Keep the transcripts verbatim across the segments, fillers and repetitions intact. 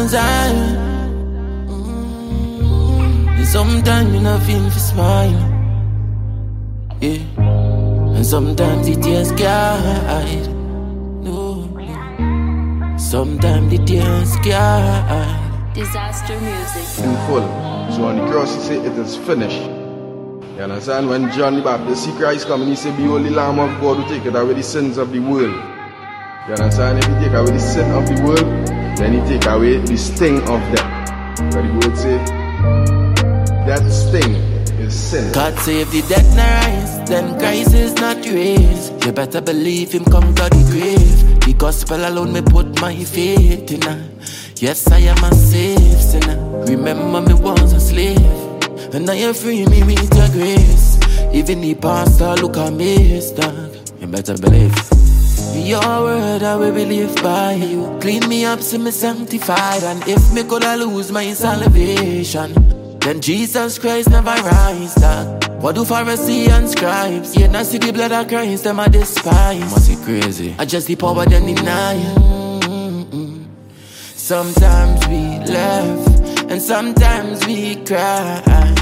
on Zion. And sometimes you not feel for smile. Yeah. And sometimes the tears guide. No, no. Sometimes the tears guide. Disaster music. In full. So on the cross he said it is finished. You understand? When John the Baptist see Christ coming, he said, behold the Lamb of God who taketh away the sins of the world. You understand? If he take away the sin of the world, then he take away the sting of death. But the word say, that sting is sin. God save the dead and rise, then Christ is not raised. You better believe him conquer the grave. The gospel alone me put my faith in. Yes, I am a saved sinner. Remember me was a slave, and now you free me with your grace. Even the pastor look amazed, dog. You better believe. Your word I will believe by. You clean me up so me sanctified. And if me coulda lose my salvation, then Jesus Christ never rise, dog. What do Pharisees and scribes? Yeah, not see the blood of Christ, them I despise. Must be crazy. I just the power then deny. Mm-hmm. Sometimes we laugh and sometimes we cry.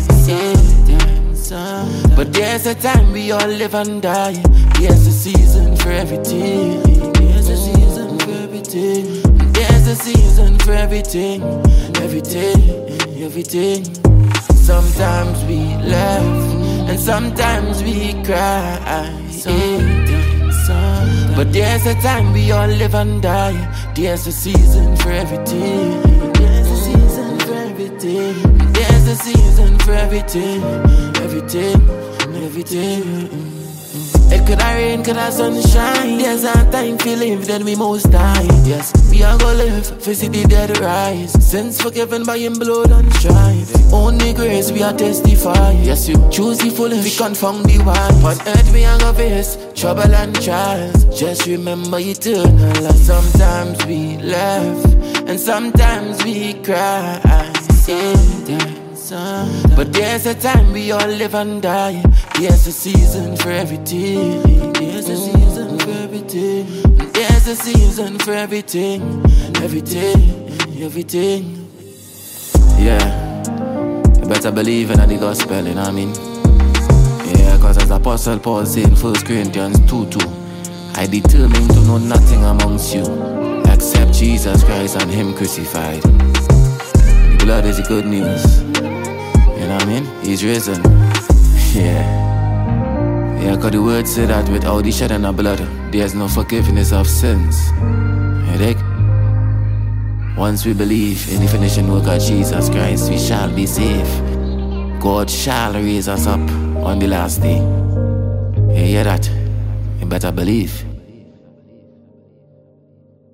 Yeah. But there's a time we all live and die. There's a season for everything. There's a season for everything. There's a season for everything. Everything, everything. Sometimes we laugh and sometimes we cry. Yeah. But there's a time we all live and die. There's a season for everything. There's a season for everything. There's a season for everything. Everything, everything. It could have rain, could have sunshine. There's a time to live, then we most die. Yes, we are gonna live, for see the dead rise. Sins forgiven by him blood and strife. Only grace we are testify. Yes, you choose the foolish, we confound the wise. On earth we are gonna face trouble and trials. Just remember eternal life. Sometimes we laugh and sometimes we cry. Yeah. But there's a time we all live and die. There's a season for everything. There's a season for everything. There's a season for everything. Everything, everything. Yeah, you better believe in the gospel, you know what I mean? Yeah, cause as Apostle Paul said in First Corinthians two two, I determined to know nothing amongst you except Jesus Christ and him crucified. The blood is the good news. You know what I mean? He's risen. Yeah. Yeah, cause the word said that without the shedding of blood, there's no forgiveness of sins. You dig? Once we believe in the finishing work of Jesus Christ, we shall be saved. God shall raise us up on the last day. You hear that? You better believe.